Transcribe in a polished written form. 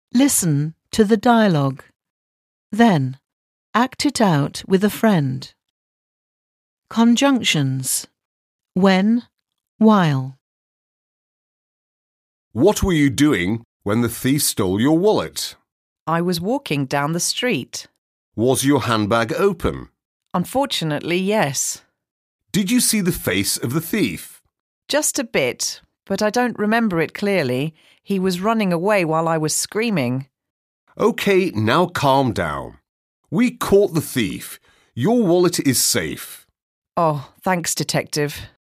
Listen to the dialogue. Then, act it out with a friend. Conjunctions. When, while. What were you doing when the thief stole your wallet? I was walking down the street. Was your handbag open? Unfortunately, yes. Did you see the face of the thief? Just a bit, but I don't remember it clearly. He was running away while I was screaming. OK, now calm down. We caught the thief. Your wallet is safe. Oh, thanks, Detective.